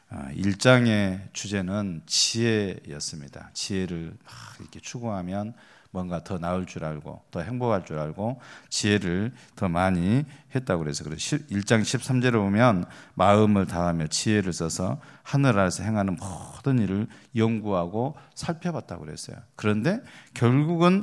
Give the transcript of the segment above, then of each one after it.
1장의 주제는 지혜였습니다. 지혜를 막 이렇게 추구하면 뭔가 더 나을 줄 알고 더 행복할 줄 알고 지혜를 더 많이 했다고 그래서 1장 13절에 보면 마음을 다하며 지혜를 써서 하늘 아래서 행하는 모든 일을 연구하고 살펴봤다고 그랬어요. 그런데 결국은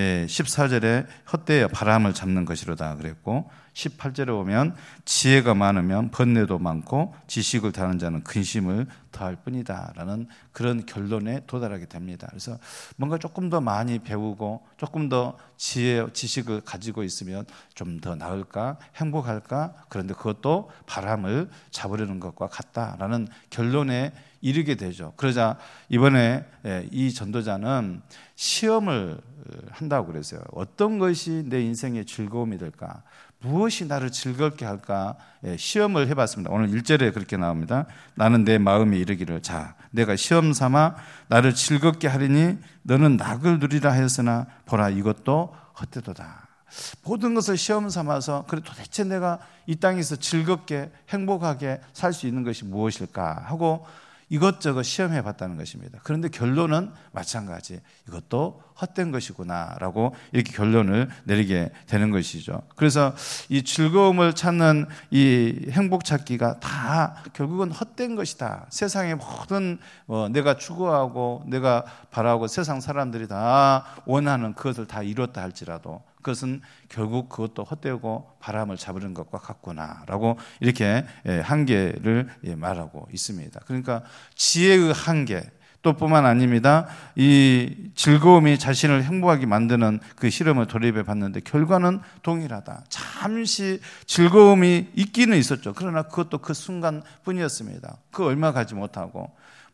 14절에 헛되어 바람을 잡는 것이로다 그랬고 18절에 보면 지혜가 많으면 번뇌도 많고 지식을 다하는 자는 근심을 더할 뿐이다 라는 그런 결론에 도달하게 됩니다. 그래서 뭔가 조금 더 많이 배우고 조금 더 지식을 가지고 있으면 좀 더 나을까 행복할까, 그런데 그것도 바람을 잡으려는 것과 같다라는 결론에 이르게 되죠. 그러자 이번에 이 전도자는 시험을 한다고 그랬어요. 어떤 것이 내 인생의 즐거움이 될까, 무엇이 나를 즐겁게 할까 시험을 해봤습니다. 오늘 1절에 그렇게 나옵니다. 나는 내 마음에 이르기를 자 내가 시험 삼아 나를 즐겁게 하리니 너는 낙을 누리라 하였으나 보라 이것도 헛되도다. 모든 것을 시험 삼아서 그래 도대체 내가 이 땅에서 즐겁게 행복하게 살 수 있는 것이 무엇일까 하고 이것저것 시험해 봤다는 것입니다. 그런데 결론은 마찬가지, 이것도 헛된 것이구나 라고 이렇게 결론을 내리게 되는 것이죠. 그래서 이 즐거움을 찾는 이 행복 찾기가 다 결국은 헛된 것이다. 세상의 모든 내가 추구하고 내가 바라고 세상 사람들이 다 원하는 그것을 다 이뤘다 할지라도 그것은 결국 그것도 헛되고 바람을 잡으는 것과 같구나라고 이렇게 한계를 말하고 있습니다. 그러니까 지혜의 한계 또 뿐만 아닙니다. 이 즐거움이 자신을 행복하게 만드는 그 실험을 돌입해 봤는데 결과는 동일하다. 잠시 즐거움이 있기는 있었죠. 그러나 그것도 그 순간뿐이었습니다. 그 얼마 가지 못하고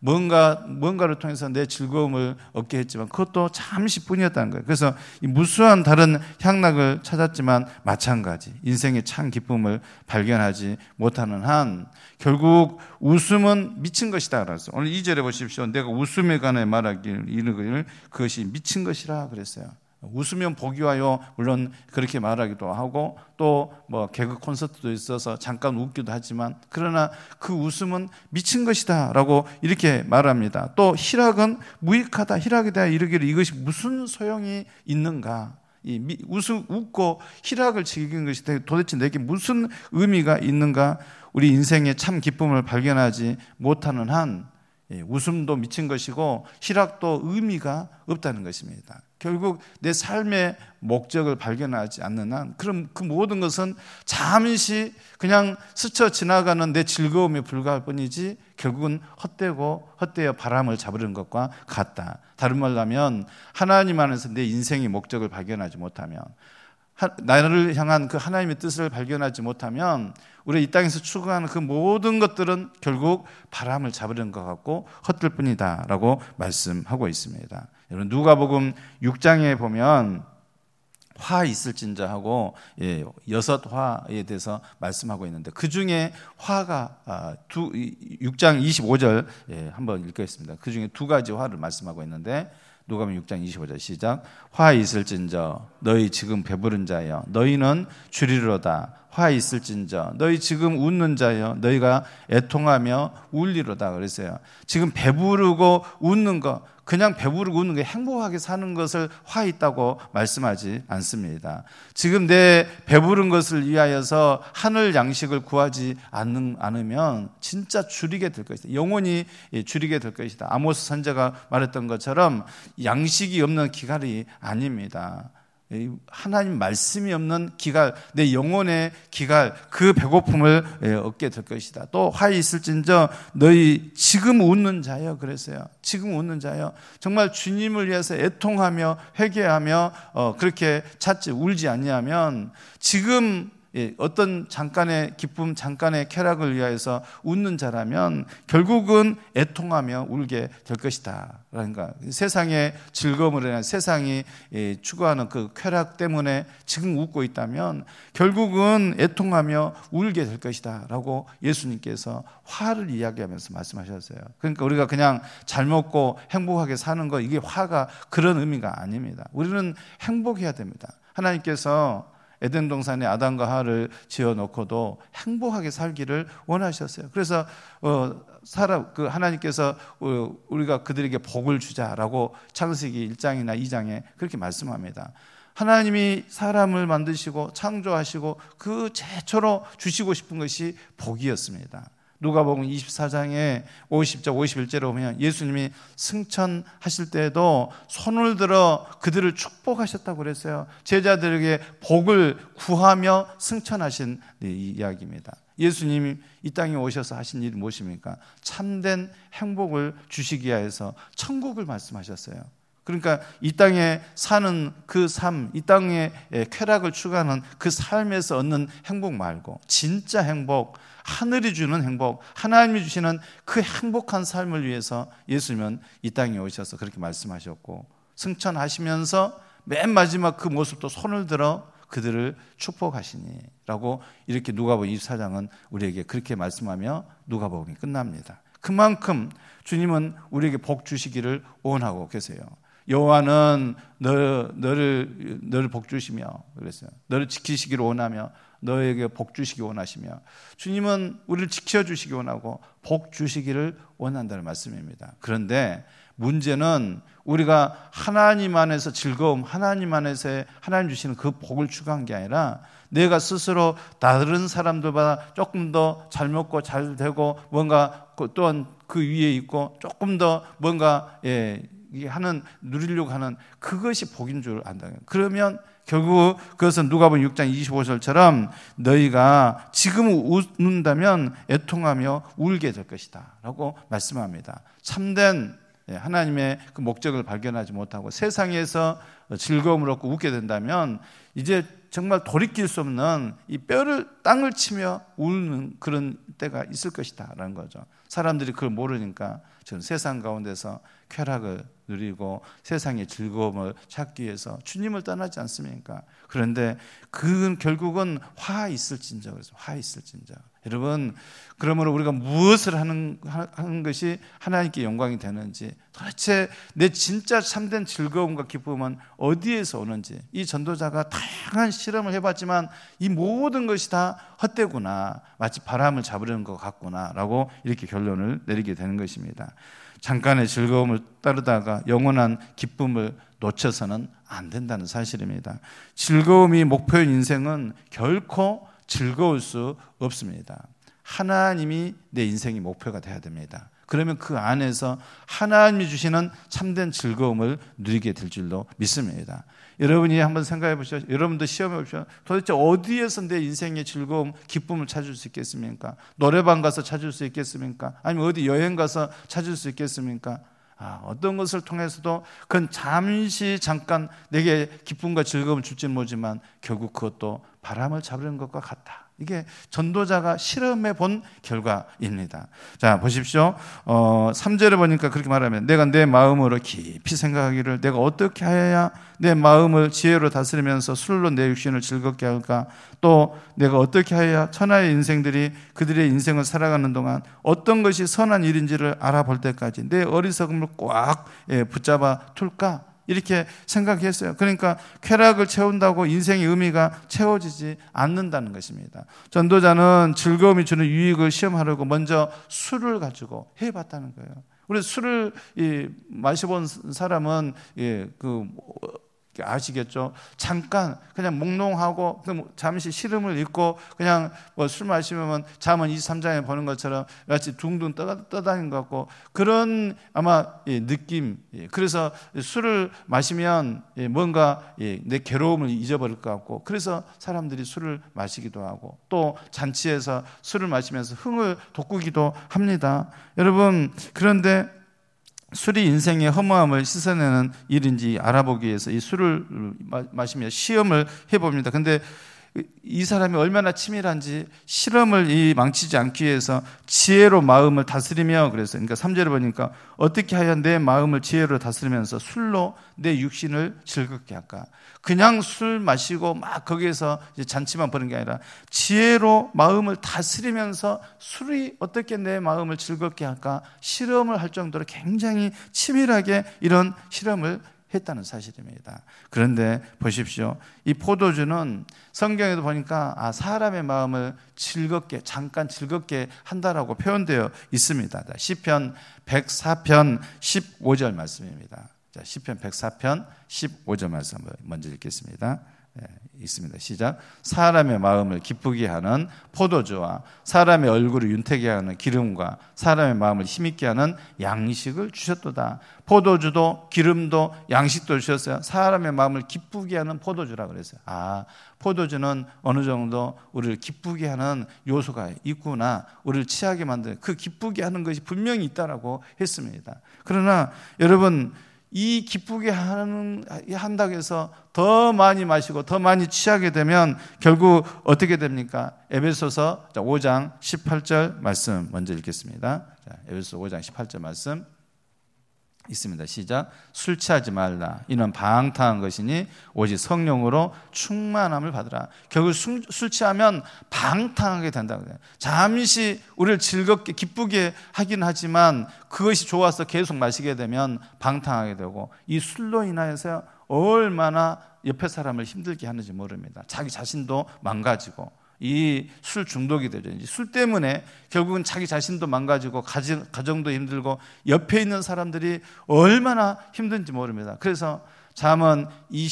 뭔가를 통해서 내 즐거움을 얻게 했지만 그것도 잠시뿐이었다는 거예요. 그래서 이 무수한 다른 향락을 찾았지만 마찬가지 인생의 참 기쁨을 발견하지 못하는 한 결국 웃음은 미친 것이다 그랬어요. 오늘 2절에 보십시오. 내가 웃음에 관해 말하기를 이르기를 그것이 미친 것이라 그랬어요. 웃으면 복이 와요. 물론 그렇게 말하기도 하고 또 뭐 개그 콘서트도 있어서 잠깐 웃기도 하지만 그러나 그 웃음은 미친 것이다 라고 이렇게 말합니다. 또 희락은 무익하다. 희락에 대해 이르기를 이것이 무슨 소용이 있는가. 웃고 희락을 즐기는 것이 도대체 내게 무슨 의미가 있는가. 우리 인생의 참 기쁨을 발견하지 못하는 한 웃음도 미친 것이고 희락도 의미가 없다는 것입니다. 결국 내 삶의 목적을 발견하지 않는 한 그럼 그 모든 것은 잠시 그냥 스쳐 지나가는 내 즐거움에 불과할 뿐이지 결국은 헛되어 바람을 잡으려는 것과 같다. 다른 말로 하면 하나님 안에서 내 인생의 목적을 발견하지 못하면 나를 향한 그 하나님의 뜻을 발견하지 못하면 우리 이 땅에서 추구하는 그 모든 것들은 결국 바람을 잡으려는 것 같고 헛될 뿐이다 라고 말씀하고 있습니다. 여러분 누가복음 6장에 보면 화 있을진저 하고 6화에 대해서 말씀하고 있는데 그 중에 화가 6장 25절 한번 읽겠습니다. 그 중에 두 가지 화를 말씀하고 있는데 누가복음 6장 25절 시작. 화 있을진저 너희 지금 배부른 자여 너희는 주리로다. 화 있을진저 너희 지금 웃는 자여 너희가 애통하며 울리로다 그랬어요. 지금 배부르고 웃는 거 그냥 배부르고 웃는 게 행복하게 사는 것을 화 있다고 말씀하지 않습니다. 지금 내 배부른 것을 위하여서 하늘 양식을 구하지 않으면 진짜 줄이게 될 것이다. 영원히 줄이게 될 것이다. 아모스 선지자가 말했던 것처럼 양식이 없는 기갈이 아닙니다. 하나님 말씀이 없는 기갈, 내 영혼의 기갈, 그 배고픔을 얻게 될 것이다. 또 화이 있을진저 너희 지금 웃는 자여 그랬어요. 지금 웃는 자여 정말 주님을 위해서 애통하며 회개하며 그렇게 찾지 울지 아니하면 지금 어떤 잠깐의 기쁨, 잠깐의 쾌락을 위하여서 웃는 자라면 결국은 애통하며 울게 될 것이다. 그러니까 세상의 즐거움을 위한 세상이 추구하는 그 쾌락 때문에 지금 웃고 있다면 결국은 애통하며 울게 될 것이다 라고 예수님께서 화를 이야기하면서 말씀하셨어요. 그러니까 우리가 그냥 잘 먹고 행복하게 사는 거 이게 화가 그런 의미가 아닙니다. 우리는 행복해야 됩니다. 하나님께서 에덴 동산에 아담과 하와를 지어놓고도 행복하게 살기를 원하셨어요. 그래서 하나님께서 우리가 그들에게 복을 주자라고 창세기 1장이나 2장에 그렇게 말씀합니다. 하나님이 사람을 만드시고 창조하시고 그 최초로 주시고 싶은 것이 복이었습니다. 누가복음 24장에 50절 51절에 보면 예수님이 승천하실 때에도 손을 들어 그들을 축복하셨다고 그랬어요. 제자들에게 복을 구하며 승천하신 이야기입니다. 예수님이 이 땅에 오셔서 하신 일이 무엇입니까? 참된 행복을 주시기 위해서 천국을 말씀하셨어요. 그러니까 이 땅에 사는 그 삶, 이 땅에 쾌락을 추구하는 그 삶에서 얻는 행복 말고 진짜 행복, 하늘이 주는 행복, 하나님이 주시는 그 행복한 삶을 위해서 예수님은 이 땅에 오셔서 그렇게 말씀하셨고 승천하시면서 맨 마지막 그 모습도 손을 들어 그들을 축복하시니 라고 이렇게 누가복음 24장은 우리에게 그렇게 말씀하며 누가복음이 끝납니다. 그만큼 주님은 우리에게 복 주시기를 원하고 계세요. 여호와는 너를 복 주시며 그랬어요. 너를 지키시기를 원하며 너에게 복 주시기 원하시며 주님은 우리를 지켜주시기 원하고 복 주시기를 원한다는 말씀입니다. 그런데 문제는 우리가 하나님 안에서 즐거움, 하나님 안에서 하나님 주시는 그 복을 추구한 게 아니라 내가 스스로 다른 사람들보다 조금 더 잘 먹고 잘 되고 뭔가 또한 그 위에 있고 조금 더 뭔가 누리려고 하는 그것이 복인 줄 안다. 그러면 결국 그것은 누가복음 6장 25절처럼 너희가 지금 웃는다면 애통하며 울게 될 것이다 라고 말씀합니다. 참된 하나님의 그 목적을 발견하지 못하고 세상에서 즐거움을 얻고 웃게 된다면 이제 정말 돌이킬 수 없는 이 땅을 치며 우는 그런 때가 있을 것이다 라는 거죠. 사람들이 그걸 모르니까 저는 세상 가운데서 쾌락을 누리고 세상의 즐거움을 찾기 위해서 주님을 떠나지 않습니까? 그런데 그건 결국은 화 있을진저. 그래서 화 있을진저. 여러분, 그러므로 우리가 무엇을 하는 것이 하나님께 영광이 되는지, 도대체 내 진짜 참된 즐거움과 기쁨은 어디에서 오는지, 이 전도자가 다양한 실험을 해봤지만 이 모든 것이 다 헛되구나, 마치 바람을 잡으려는 것 같구나 라고 이렇게 결론을 내리게 되는 것입니다. 잠깐의 즐거움을 따르다가 영원한 기쁨을 놓쳐서는 안 된다는 사실입니다. 즐거움이 목표인 인생은 결코 즐거울 수 없습니다. 하나님이 내 인생의 목표가 되어야 됩니다. 그러면 그 안에서 하나님이 주시는 참된 즐거움을 누리게 될 줄로 믿습니다. 여러분이 한번 생각해 보시죠. 여러분도 시험해 보시죠. 도대체 어디에서 내 인생의 즐거움, 기쁨을 찾을 수 있겠습니까? 노래방 가서 찾을 수 있겠습니까? 아니면 어디 여행 가서 찾을 수 있겠습니까? 어떤 것을 통해서도 그건 잠깐 내게 기쁨과 즐거움을 줄지는 모르지만 결국 그것도 바람을 잡으려는 것과 같다. 이게 전도자가 실험해 본 결과입니다. 자, 보십시오. 3절에 보니까 그렇게 말하면 내가 내 마음으로 깊이 생각하기를 내가 어떻게 하여야 내 마음을 지혜로 다스리면서 술로 내 육신을 즐겁게 할까? 또 내가 어떻게 하여야 천하의 인생들이 그들의 인생을 살아가는 동안 어떤 것이 선한 일인지를 알아볼 때까지 내 어리석음을 꽉 붙잡아 둘까? 이렇게 생각했어요. 그러니까 쾌락을 채운다고 인생의 의미가 채워지지 않는다는 것입니다. 전도자는 즐거움이 주는 유익을 시험하려고 먼저 술을 가지고 해봤다는 거예요. 우리 술을 마셔본 사람은 아시겠죠? 잠깐 그냥 몽롱하고 잠시 시름을 잊고 그냥 술 마시면 잠은 23장에 보는 것처럼 같이 둥둥 떠다니는 것 같고 그런 아마 느낌. 그래서 술을 마시면 뭔가 내 괴로움을 잊어버릴 것 같고 그래서 사람들이 술을 마시기도 하고 또 잔치에서 술을 마시면서 흥을 돋구기도 합니다. 여러분, 그런데 술이 인생의 허무함을 씻어내는 일인지 알아보기 위해서 이 술을 마시며 시험을 해봅니다. 근데 이 사람이 얼마나 치밀한지 실험을 망치지 않기 위해서 지혜로 마음을 다스리며 그랬어요. 그러니까 3절에 보니까 어떻게 하여 내 마음을 지혜로 다스리면서 술로 내 육신을 즐겁게 할까? 그냥 술 마시고 막 거기에서 이제 잔치만 보는 게 아니라 지혜로 마음을 다스리면서 술이 어떻게 내 마음을 즐겁게 할까? 실험을 할 정도로 굉장히 치밀하게 이런 실험을 했다는 사실입니다. 그런데 보십시오. 이 포도주는 성경에도 보니까 사람의 마음을 잠깐 즐겁게 한다라고 표현되어 있습니다. 시편 104편 15절 말씀입니다. 자, 시편 104편 15절 말씀 먼저 읽겠습니다. 있습니다. 시작. 사람의 마음을 기쁘게 하는 포도주와 사람의 얼굴을 윤택게 하는 기름과 사람의 마음을 힘있게 하는 양식을 주셨도다. 포도주도 기름도 양식도 주셨어요. 사람의 마음을 기쁘게 하는 포도주라고 그랬어요. 포도주는 어느 정도 우리를 기쁘게 하는 요소가 있구나, 우리를 취하게 만드는 그 기쁘게 하는 것이 분명히 있다라고 했습니다. 그러나 여러분, 이 기쁘게 한다고 해서 더 많이 마시고 더 많이 취하게 되면 결국 어떻게 됩니까? 에베소서 5장 18절 말씀 먼저 읽겠습니다. 에베소서 5장 18절 말씀 있습니다. 시작. 술 취하지 말라. 이는 방탕한 것이니 오직 성령으로 충만함을 받으라. 결국 술 취하면 방탕하게 된다고 해요. 잠시 우리를 즐겁게 기쁘게 하긴 하지만 그것이 좋아서 계속 마시게 되면 방탕하게 되고, 이 술로 인하여서 얼마나 옆에 사람을 힘들게 하는지 모릅니다. 자기 자신도 망가지고 이 술 중독이 되죠. 술 때문에 결국은 자기 자신도 망가지고 가정도 힘들고 옆에 있는 사람들이 얼마나 힘든지 모릅니다. 그래서 잠언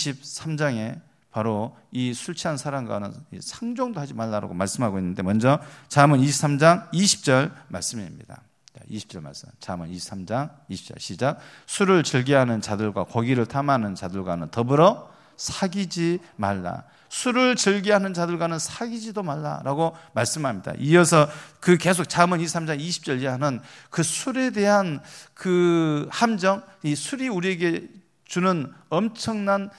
23장에 바로 이 술 취한 사람과는 상종도 하지 말라고 말씀하고 있는데, 먼저 잠언 23장 20절 말씀입니다. 20절 말씀. 잠언 23장 20절 시작. 술을 즐겨하는 자들과 고기를 탐하는 자들과는 더불어 사귀지 말라. 술을 즐겨하는 자들과는 사귀지도 말라라고 말씀합니다. 이어서 그 계속 잠언 23장 20절 이하는 그 술에 대한 그 함정, 이 술이 우리에게 주는 엄청난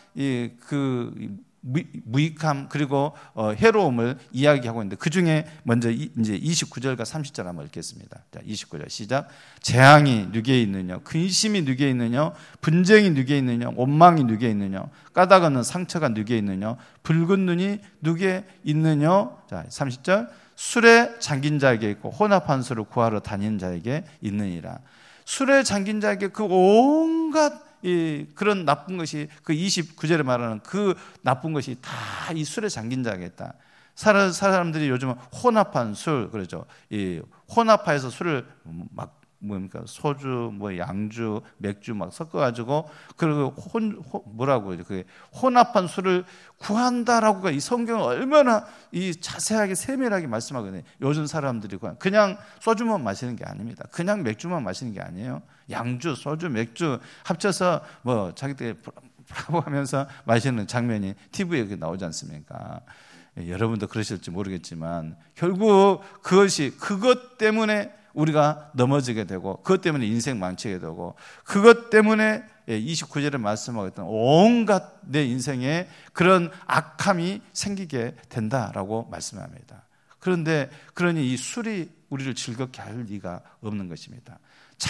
무익함 그리고 해로움을 이야기하고 있는데, 그 중에 먼저 이제 29절과 30절 한번 읽겠습니다. 자, 29절 시작. 재앙이 누구에 있느냐, 근심이 누구에 있느냐, 분쟁이 누구에 있느냐, 원망이 누구에 있느냐, 까닭 없는 상처가 누구에 있느냐, 붉은 눈이 누구에 있느냐. 자, 30절. 술에 잠긴 자에게 있고 혼합한 술을 구하러 다니는 자에게 있느니라. 술에 잠긴 자에게 그 온갖 그런 나쁜 것이, 그 29절에 말하는 그 나쁜 것이 다 이 술에 잠긴 자에게 있다. 사람들이 요즘은 혼합한 술, 그러죠. 이 혼합해서 술을 막 뭡니까, 소주, 양주, 맥주 막 섞어가지고, 그리고 뭐라고 그러죠? 그 혼합한 술을 구한다라고가 이 성경은 얼마나 이 자세하게 세밀하게 말씀하거든요. 요즘 사람들이 그냥 소주만 마시는 게 아닙니다. 그냥 맥주만 마시는 게 아니에요. 양주, 소주, 맥주 합쳐서 자기들 브라보 하면서 마시는 장면이 TV에 나오지 않습니까? 여러분도 그러실지 모르겠지만 결국 그것 때문에 우리가 넘어지게 되고, 그것 때문에 인생 망치게 되고, 그것 때문에 29절에 말씀하고 있던 온갖 내 인생에 그런 악함이 생기게 된다라고 말씀합니다. 그러니 이 술이 우리를 즐겁게 할 리가 없는 것입니다.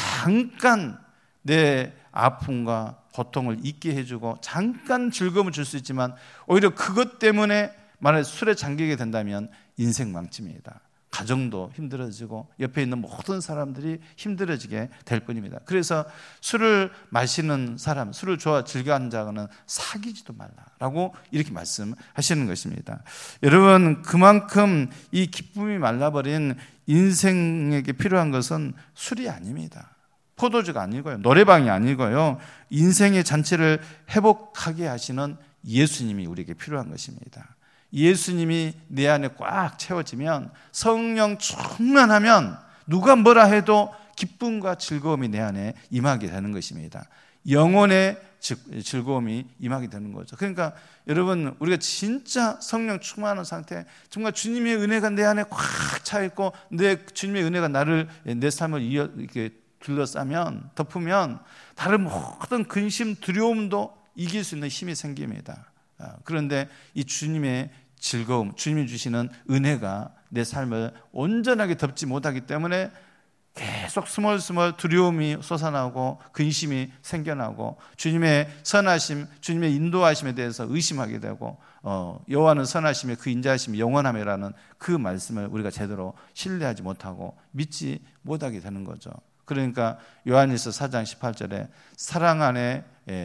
잠깐 내 아픔과 고통을 잊게 해주고 잠깐 즐거움을 줄 수 있지만, 오히려 그것 때문에 만약에 술에 잠기게 된다면 인생 망칩니다. 가정도 힘들어지고 옆에 있는 모든 사람들이 힘들어지게 될 뿐입니다. 그래서 술을 마시는 사람, 술을 즐겨하는 자는 사귀지도 말라라고 이렇게 말씀하시는 것입니다. 여러분, 그만큼 이 기쁨이 말라버린 인생에게 필요한 것은 술이 아닙니다. 포도주가 아니고요, 노래방이 아니고요, 인생의 잔치를 회복하게 하시는 예수님이 우리에게 필요한 것입니다. 예수님이 내 안에 꽉 채워지면, 성령 충만하면 누가 뭐라 해도 기쁨과 즐거움이 내 안에 임하게 되는 것입니다. 영혼의 즐거움이 임하게 되는 거죠. 그러니까 여러분, 우리가 진짜 성령 충만한 상태, 정말 주님의 은혜가 내 안에 꽉 차 있고 주님의 은혜가 내 삶을 이렇게 둘러싸면, 덮으면 다른 모든 근심, 두려움도 이길 수 있는 힘이 생깁니다. 그런데 이 주님의 즐거움, 주님이 주시는 은혜가 내 삶을 온전하게 덮지 못하기 때문에 계속 스멀스멀 두려움이 솟아나고 근심이 생겨나고 주님의 선하심, 주님의 인도하심에 대해서 의심하게 되고 여호와는 선하심에 그 인자하심이 영원함이라는 그 말씀을 우리가 제대로 신뢰하지 못하고 믿지 못하게 되는 거죠. 그러니까 요한일서 4장 18절에 사랑 안에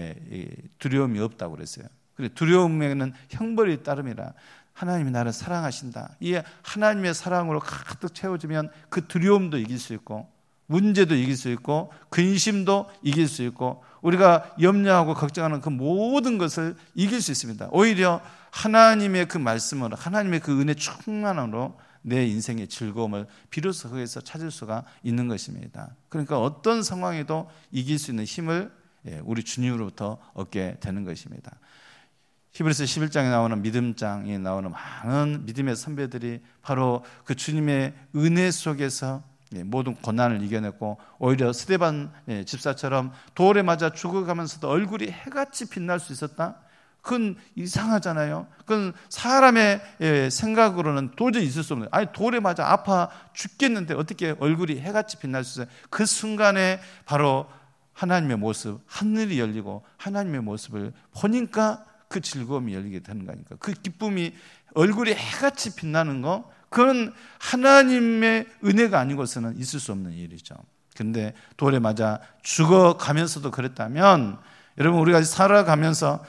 두려움이 없다고 그랬어요. 두려움에는 형벌이 따름이라. 하나님이 나를 사랑하신다. 이 하나님의 사랑으로 가득 채워지면 그 두려움도 이길 수 있고 문제도 이길 수 있고 근심도 이길 수 있고 우리가 염려하고 걱정하는 그 모든 것을 이길 수 있습니다. 오히려 하나님의 그 말씀으로 하나님의 그 은혜 충만함으로 내 인생의 즐거움을 비로소 거기서 찾을 수가 있는 것입니다. 그러니까 어떤 상황에도 이길 수 있는 힘을 우리 주님으로부터 얻게 되는 것입니다. 히브리서 11장에 나오는 믿음장에 나오는 많은 믿음의 선배들이 바로 그 주님의 은혜 속에서 모든 고난을 이겨냈고 오히려 스데반 집사처럼 돌에 맞아 죽어가면서도 얼굴이 해같이 빛날 수 있었다? 그건 이상하잖아요. 그건 사람의 생각으로는 도저히 있을 수 없는, 아니 돌에 맞아 아파 죽겠는데 어떻게 얼굴이 해같이 빛날 수 있어요? 그 순간에 바로 하나님의 모습, 하늘이 열리고 하나님의 모습을 보니까 그 즐거움이 열리게 되는 거니까 그 기쁨이 얼굴이 해같이 빛나는 거, 그건 하나님의 은혜가 아니고서는 있을 수 없는 일이죠. 근데 돌에 맞아 죽어가면서도 그랬다면 여러분, 우리가 살아가면서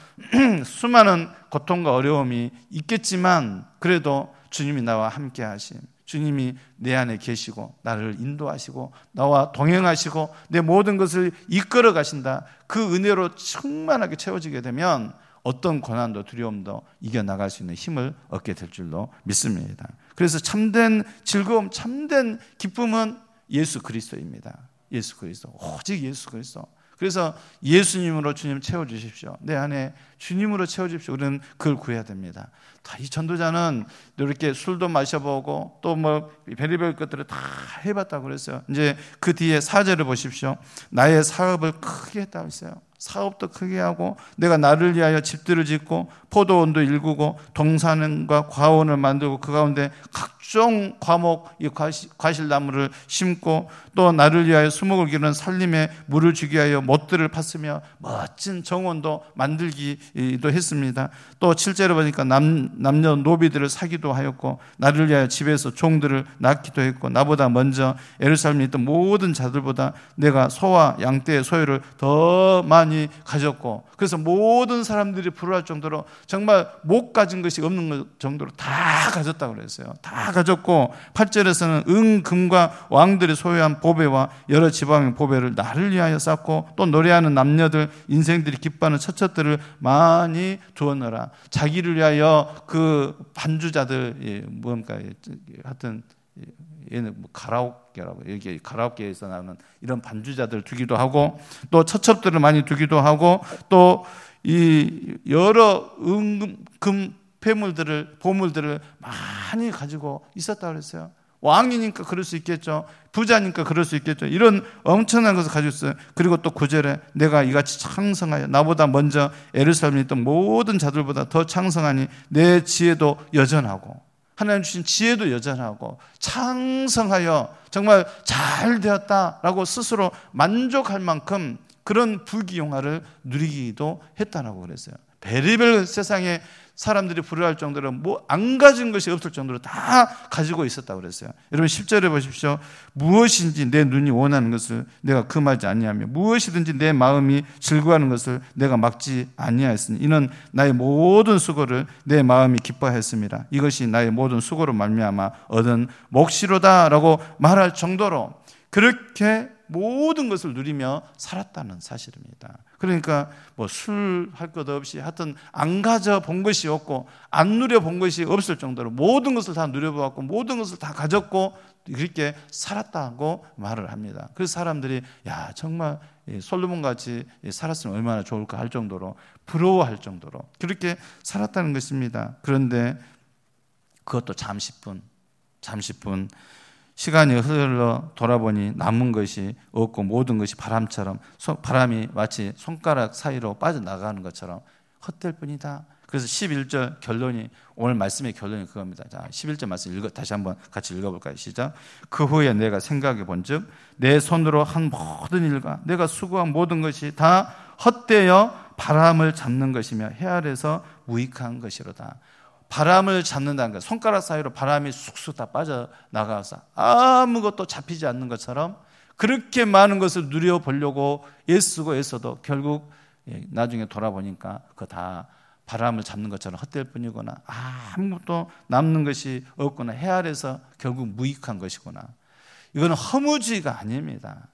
수많은 고통과 어려움이 있겠지만 그래도 주님이 나와 함께 하심, 주님이 내 안에 계시고 나를 인도하시고 나와 동행하시고 내 모든 것을 이끌어 가신다. 그 은혜로 충만하게 채워지게 되면 어떤 고난도 두려움도 이겨나갈 수 있는 힘을 얻게 될 줄로 믿습니다. 그래서 참된 즐거움, 참된 기쁨은 예수 그리스도입니다. 예수 그리스도, 오직 예수 그리스도. 그래서 예수님으로 주님 채워주십시오. 내 안에 주님으로 채워주십시오. 우리는 그걸 구해야 됩니다. 이 전도자는 이렇게 술도 마셔보고 또 뭐 별의별 것들을 다 해봤다고 그랬어요. 이제 그 뒤에 4절을 보십시오. 나의 사업을 크게 했다고 했어요. 사업도 크게 하고 내가 나를 위하여 집들을 짓고 포도원도 일구고 동산과 과원을 만들고 그 가운데 각종 과목 과실나무를 심고 또 나를 위하여 수목을 기르는 살림에 물을 주기 위하여 못들을 팠으며 멋진 정원도 만들기도 했습니다. 또 7절에 보니까 남녀 노비들을 사기도 하였고 나를 위하여 집에서 종들을 낳기도 했고 나보다 먼저 예루살렘에 있던 모든 자들보다 내가 소와 양떼의 소유를 더 많이 가졌고, 그래서 모든 사람들이 부러워할 정도로 정말 못 가진 것이 없는 정도로 다 가졌다고 그랬어요. 다 가졌고 8절에서는 금과 왕들이 소유한 보배와 여러 지방의 보배를 나를 위하여 쌓고 또 노래하는 남녀들 인생들이 기뻐하는 처처들을 많이 두었노라. 자기를 위하여 그 반주자들 뭡니까 하여튼 얘는 뭐 가라오케라고, 여기 가라오케에서 나오는 이런 반주자들 두기도 하고 또 처첩들을 많이 두기도 하고 또 이 여러 금 폐물들을 보물들을 많이 가지고 있었다 그랬어요. 왕이니까 그럴 수 있겠죠. 부자니까 그럴 수 있겠죠. 이런 엄청난 것을 가지고 있어요. 그리고 또 9절에 내가 이같이 창성하여 나보다 먼저 예루살렘에 있던 모든 자들보다 더 창성하니 내 지혜도 여전하고, 하나님 주신 지혜도 여전하고 창성하여 정말 잘 되었다라고 스스로 만족할 만큼 그런 부귀영화를 누리기도 했다라고 그랬어요. 별의별 세상에 사람들이 부러워할 정도로 뭐 안 가진 것이 없을 정도로 다 가지고 있었다고 그랬어요. 여러분 10절에 보십시오. 무엇인지 내 눈이 원하는 것을 내가 금하지 아니하며 무엇이든지 내 마음이 즐거워하는 것을 내가 막지 아니하였으니 이는 나의 모든 수고를 내 마음이 기뻐하였습니다. 이것이 나의 모든 수고로 말미암아 얻은 몫이로다라고 말할 정도로 그렇게 모든 것을 누리며 살았다는 사실입니다. 그러니까 뭐 술 할 것 없이 하여튼 안 가져 본 것이 없고 안 누려 본 것이 없을 정도로 모든 것을 다 누려보았고 모든 것을 다 가졌고 그렇게 살았다고 말을 합니다. 그래서 사람들이 야 정말 솔로몬같이 살았으면 얼마나 좋을까 할 정도로 부러워할 정도로 그렇게 살았다는 것입니다. 그런데 그것도 잠시뿐 시간이 흘러 돌아보니 남은 것이 없고 모든 것이 바람처럼 바람이 마치 손가락 사이로 빠져나가는 것처럼 헛될 뿐이다. 그래서 11절 결론이, 오늘 말씀의 결론이 그겁니다. 자, 11절 말씀 다시 한번 같이 읽어볼까요? 시작. 그 후에 내가 생각해 본즉 내 손으로 한 모든 일과 내가 수고한 모든 것이 다 헛되어 바람을 잡는 것이며 해 아래서 무익한 것이로다. 바람을 잡는다는 것, 손가락 사이로 바람이 쑥쑥 다 빠져나가서 아무것도 잡히지 않는 것처럼 그렇게 많은 것을 누려보려고 애쓰고 애써도 결국 나중에 돌아보니까 그거 다 바람을 잡는 것처럼 헛될 뿐이구나, 아무것도 남는 것이 없구나, 해 아래서 결국 무익한 것이구나. 이거는 허무주의가 아닙니다.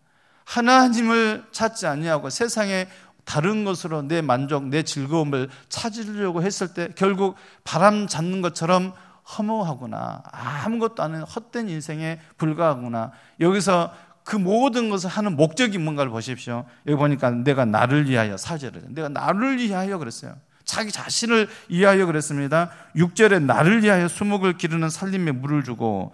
하나님을 찾지 아니하고 세상에 다른 것으로 내 만족, 내 즐거움을 찾으려고 했을 때 결국 바람 잡는 것처럼 허무하구나, 아무것도 아닌 헛된 인생에 불과하구나. 여기서 그 모든 것을 하는 목적이 뭔가를 보십시오. 여기 보니까 내가 나를 위하여, 4절에 내가 나를 위하여 그랬어요. 자기 자신을 위하여 그랬습니다. 6절에 나를 위하여 수목을 기르는 살림에 물을 주고,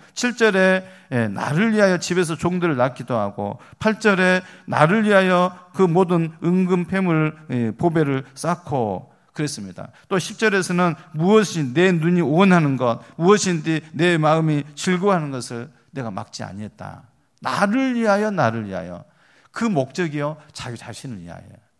7절에 나를 위하여 집에서 종들을 낳기도 하고, 8절에 나를 위하여 그 모든 은금 폐물 보배를 쌓고 그랬습니다. 또 10절에서는 무엇이 내 눈이 원하는 것, 무엇인지 내 마음이 즐거워하는 것을 내가 막지 아니했다. 나를 위하여, 나를 위하여. 그 목적이요, 자기 자신을 위하여.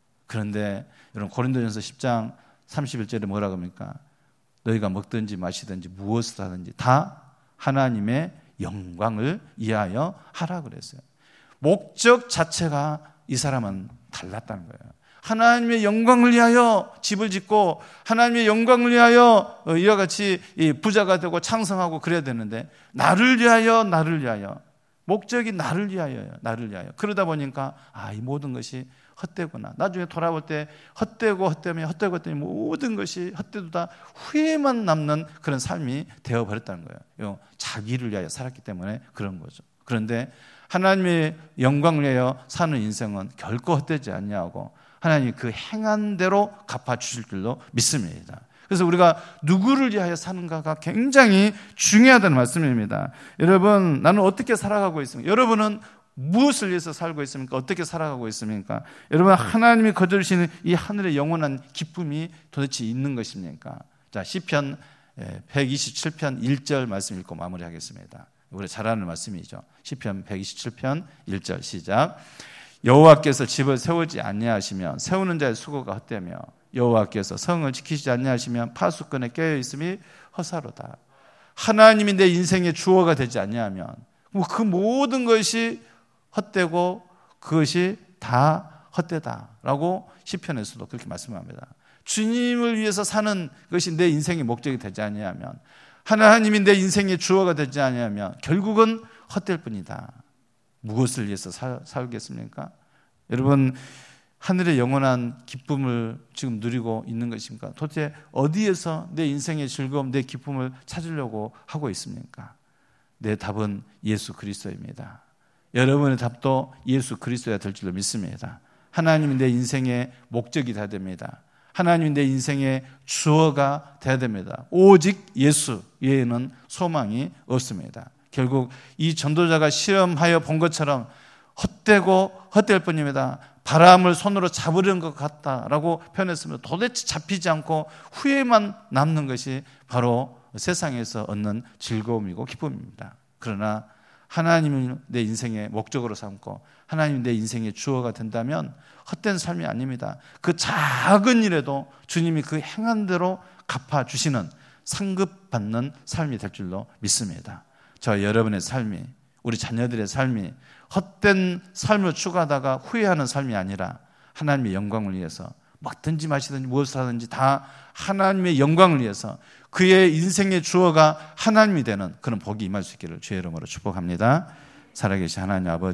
그런데 여러분, 고린도전서 10장 31절에 뭐라고 합니까? 너희가 먹든지 마시든지 무엇을 하든지 다 하나님의 영광을 위하여 하라 그랬어요. 목적 자체가 이 사람은 달랐다는 거예요. 하나님의 영광을 위하여 집을 짓고 하나님의 영광을 위하여 이와 같이 부자가 되고 창성하고 그래야 되는데, 나를 위하여, 나를 위하여. 목적이 나를 위하여요. 나를 위하여. 그러다 보니까 이 모든 것이 헛되구나. 나중에 돌아볼 때 헛되고 헛되면 헛되고 헛되면 모든 것이 헛되도다 후회만 남는 그런 삶이 되어버렸다는 거예요. 자기를 위하여 살았기 때문에 그런 거죠. 그런데 하나님의 영광을 위하여 사는 인생은 결코 헛되지 않냐고 하나님이 그 행한 대로 갚아주실 줄로 믿습니다. 그래서 우리가 누구를 위하여 사는가가 굉장히 중요하다는 말씀입니다. 여러분, 나는 어떻게 살아가고 있습니까? 여러분은 무엇을 위해서 살고 있습니까? 어떻게 살아가고 있습니까? 여러분, 하나님이 거두시는 이 하늘의 영원한 기쁨이 도대체 있는 것입니까? 자, 시편 127편 1절 말씀 읽고 마무리하겠습니다. 우리 잘 아는 말씀이죠. 시편 127편 1절 시작. 여호와께서 집을 세우지 아니하시면 세우는 자의 수고가 헛되며 여호와께서 성을 지키지 아니하시면 파수꾼에 깨어 있음이 허사로다. 하나님이 내 인생의 주어가 되지 아니하면 그 모든 것이 헛되고 그것이 다 헛되다라고 시편에서도 그렇게 말씀합니다. 주님을 위해서 사는 것이 내 인생의 목적이 되지 아니하면, 하나님이 내 인생의 주어가 되지 아니하면 결국은 헛될 뿐이다. 무엇을 위해서 살겠습니까? 여러분, 하늘의 영원한 기쁨을 지금 누리고 있는 것입니까? 도대체 어디에서 내 인생의 즐거움, 내 기쁨을 찾으려고 하고 있습니까? 내 답은 예수 그리스도입니다. 여러분의 답도 예수 그리스도야 될 줄로 믿습니다. 하나님이 내 인생의 목적이 되어야 됩니다. 하나님이 내 인생의 주어가 되어야 됩니다. 오직 예수 외에는 소망이 없습니다. 결국 이 전도자가 실험하여 본 것처럼 헛되고 헛될 뿐입니다. 바람을 손으로 잡으려는 것 같다라고 표현했습니다. 도대체 잡히지 않고 후회만 남는 것이 바로 세상에서 얻는 즐거움이고 기쁨입니다. 그러나 하나님을 내 인생의 목적으로 삼고 하나님이 내 인생의 주어가 된다면 헛된 삶이 아닙니다. 그 작은 일에도 주님이 그 행한 대로 갚아주시는, 상급받는 삶이 될 줄로 믿습니다. 저 여러분의 삶이, 우리 자녀들의 삶이 헛된 삶을 추구하다가 후회하는 삶이 아니라 하나님의 영광을 위해서 먹든지 마시든지 무엇을 하든지 다 하나님의 영광을 위해서 그의 인생의 주어가 하나님이 되는 그런 복이 임할 수 있기를 주의 이름으로 축복합니다. 살아계신 하나님 아버지,